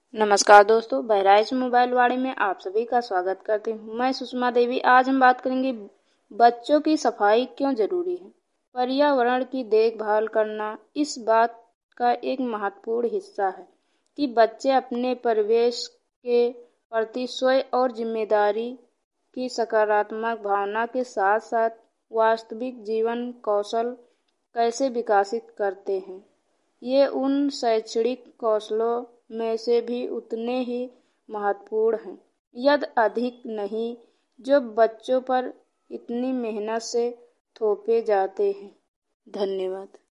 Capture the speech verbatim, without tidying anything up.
नमस्कार दोस्तों, बहराइच मोबाइल वाणी में आप सभी का स्वागत करती हूँ। मैं सुषमा देवी। आज हम बात करेंगे बच्चों की सफाई क्यों जरूरी है। पर्यावरण की देखभाल करना इस बात का एक महत्वपूर्ण हिस्सा है कि बच्चे अपने परिवेश के प्रति स्वयं और जिम्मेदारी की सकारात्मक भावना के साथ साथ वास्तविक जीवन कौशल कैसे विकसित करते हैं। ये उन शैक्षणिक कौशलों में से भी उतने ही महत्वपूर्ण हैं, यदि अधिक नहीं, जो बच्चों पर इतनी मेहनत से थोपे जाते हैं। धन्यवाद।